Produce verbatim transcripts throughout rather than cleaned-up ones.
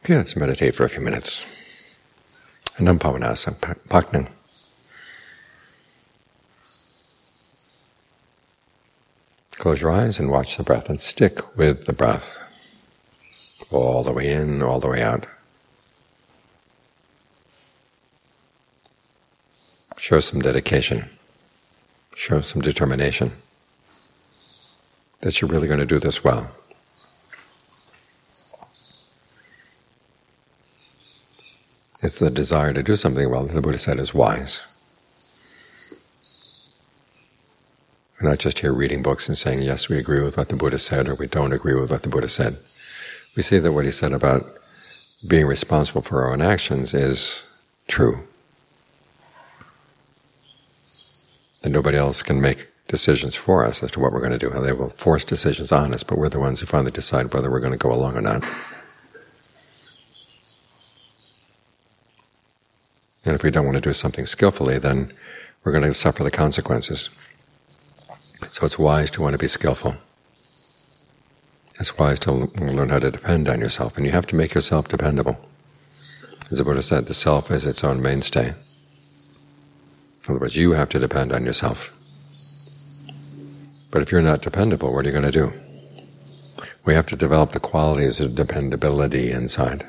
Okay, let's meditate for a few minutes. Anam Pavanasa Paknam. Close your eyes and watch the breath, and stick with the breath all the way in, all the way out. Show some dedication. Show some determination that you're really going to do this well. It's the desire to do something well that the Buddha said is wise. We're not just here reading books and saying, yes, we agree with what the Buddha said, or we don't agree with what the Buddha said. We see that what he said about being responsible for our own actions is true. That nobody else can make decisions for us as to what we're going to do. They will force decisions on us, but we're the ones who finally decide whether we're going to go along or not. And if we don't want to do something skillfully, then we're going to suffer the consequences. So it's wise to want to be skillful. It's wise to learn how to depend on yourself, and you have to make yourself dependable. As the Buddha said, the self is its own mainstay. In other words, you have to depend on yourself. But if you're not dependable, what are you going to do? We have to develop the qualities of dependability inside.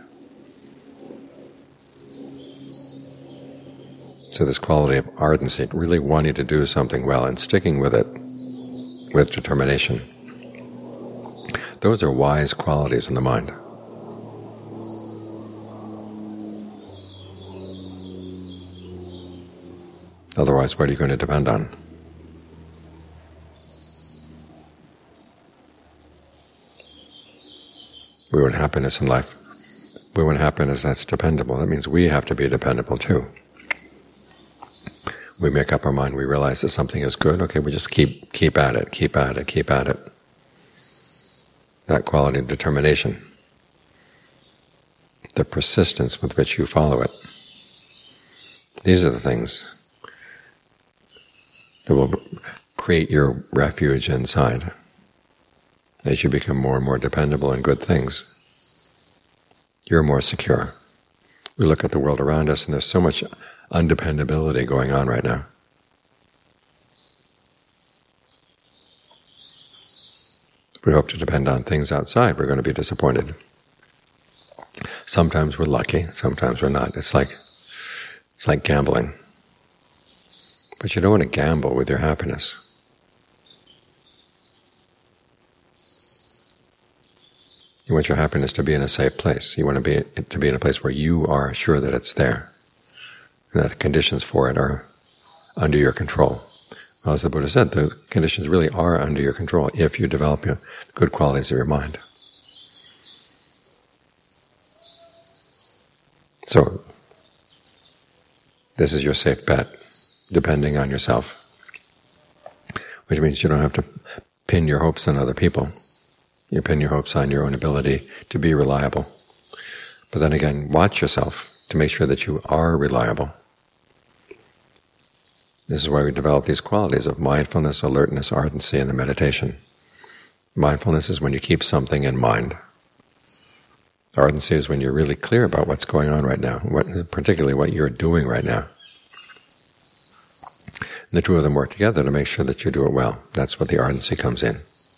So this quality of ardency, really wanting to do something well and sticking with it with determination, those are wise qualities in the mind. Otherwise, what are you going to depend on? We want happiness in life. We want happiness that's dependable. That means we have to be dependable too. We make up our mind, we realize that something is good, okay, we just keep keep at it, keep at it, keep at it. That quality of determination, the persistence with which you follow it, these are the things that will create your refuge inside. As you become more and more dependable in good things, you're more secure. We look at the world around us, and there's so much undependability going on right now. If we hope to depend on things outside, we're going to be disappointed. Sometimes we're lucky, sometimes we're not. It's like it's like gambling. But you don't want to gamble with your happiness. You want your happiness to be in a safe place. You want to be to be in a place where you are sure that it's there, and that the conditions for it are under your control. Well, as the Buddha said, the conditions really are under your control if you develop your good qualities of your mind. So, this is your safe bet, depending on yourself, which means you don't have to pin your hopes on other people. You pin your hopes on your own ability to be reliable. But then again, watch yourself to make sure that you are reliable. This is why we develop these qualities of mindfulness, alertness, ardency, and the meditation. Mindfulness is when you keep something in mind. Ardency is when you're really clear about what's going on right now, what, particularly what you're doing right now. And the two of them work together to make sure that you do it well. That's what the ardency comes in.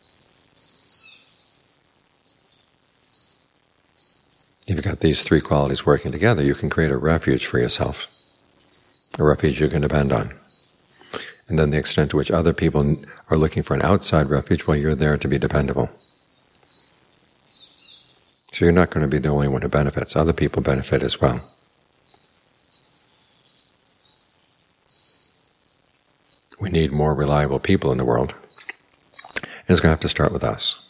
If you've got these three qualities working together, you can create a refuge for yourself, a refuge you can depend on. And then the extent to which other people are looking for an outside refuge, well, you're there to be dependable. So you're not going to be the only one who benefits. Other people benefit as well. We need more reliable people in the world, and it's going to have to start with us.